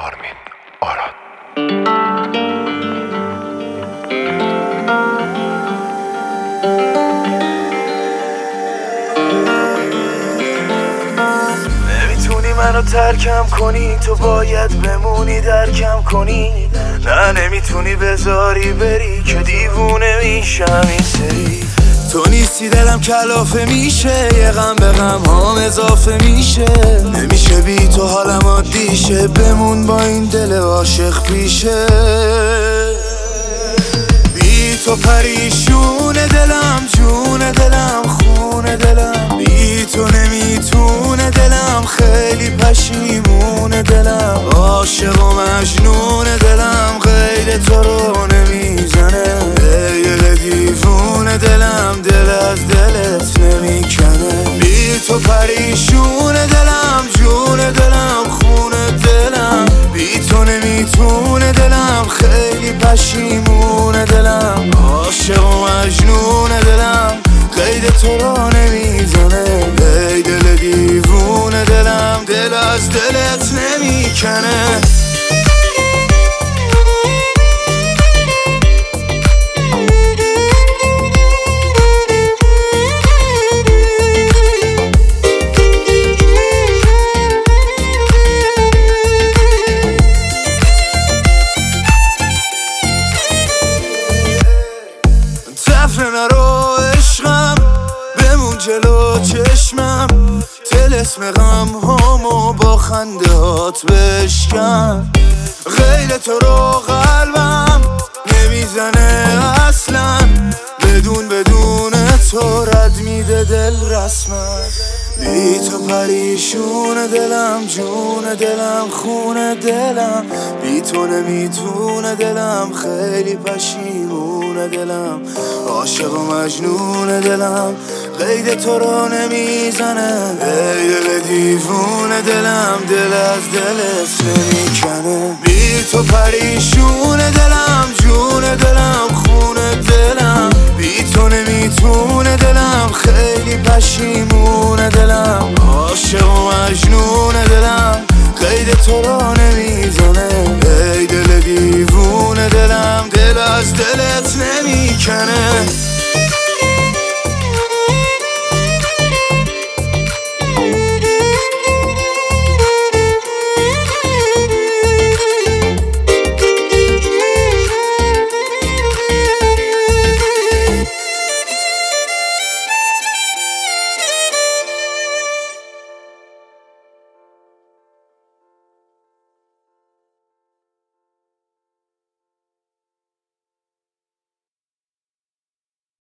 آرمین آراد. نمیتونی منو ترکم کنی، تو باید بمونی درکم کنی. نه نمیتونی بذاری بری که دیوونه میشم این سری. تو نیستی دلم کلافه میشه، یه غم به غم هام اضافه میشه. نمیشه بی تو حالم عادیشه، بمون با این دل عاشق پیشه. بی تو پریشون دلم، جون دلم، خون دلم. بی تو نمیتونه دلم، خیلی پشیمون دلم. عاشق و مجنون دلم، غیر تو رو نمیزنه. ای دل دیوونه دلم، دل از دلت نمیکنه. بی تو پریشون دلم، جون دلم، خون دلم. بی تو نمیتونه دلم، خیلی پشیمون دلم. عاشق و مجنون دلم، قید تو رو نمیزنه. ای دل دیوونه دلم، دل از دلت نمیکنه. تفره نرو عشقم، بمون جلو چشمم. طلسم غم هامو با خندهات بشکن. غیر تو رو قلبم نمیزنه اصلا. بدون تو رد میده دل رسما. بی تو پریشون دلم، جون دلم، خون دلم. بی تو نمیتونه دلم، خیلی پشیمون دلم. عاشق و مجنون دلم، قید تو رو نمیزنه. ای دل دیوونه دلم، دل از دلت نمیکنه. بی تو پریشون دلم، جون دلم، خون دلم. بی تو نمیتونه دلم، خیلی پشیمون دلم. عاشق و مجنون دلم، قید تو رو نمیزنه. ای دل دیوونه دلم، دل از دلت نمیکنه.